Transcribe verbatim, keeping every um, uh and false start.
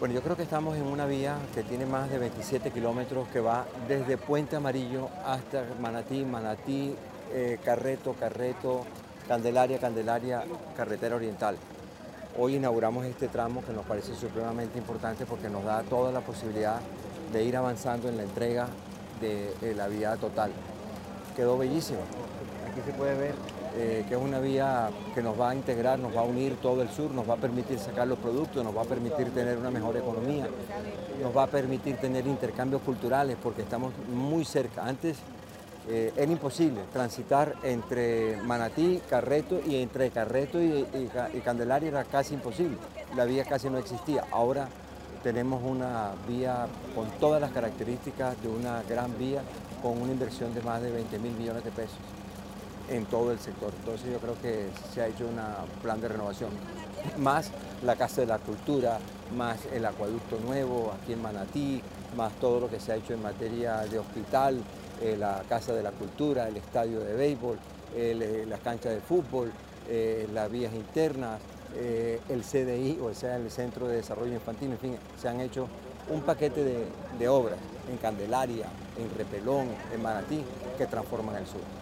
Bueno, yo creo que estamos en una vía que tiene más de veintisiete kilómetros, que va desde Puente Amarillo hasta Manatí, Manatí, eh, Carreto, Carreto, Candelaria, Candelaria, Carretera Oriental. Hoy inauguramos este tramo que nos parece supremamente importante porque nos da toda la posibilidad de ir avanzando en la entrega de, de la vía total. Quedó bellísimo. Aquí se puede ver eh, que es una vía que nos va a integrar, nos va a unir todo el sur, nos va a permitir sacar los productos, nos va a permitir tener una mejor economía, nos va a permitir tener intercambios culturales porque estamos muy cerca. Antes eh, era imposible transitar entre Manatí, Carreto, y entre Carreto y, y, y Candelaria era casi imposible. La vía casi no existía. Ahora tenemos una vía con todas las características de una gran vía, con una inversión de más de veinte mil millones de pesos en todo el sector. Entonces yo creo que se ha hecho un plan de renovación. Más la Casa de la Cultura, más el acueducto nuevo aquí en Manatí, más todo lo que se ha hecho en materia de hospital, eh, la Casa de la Cultura, el estadio de béisbol, el, eh, las canchas de fútbol, eh, las vías internas, eh, el C D I, o sea, el Centro de Desarrollo Infantil, en fin, se han hecho un paquete de, de obras en Candelaria, en Repelón, en Manatí, que transforman el sur.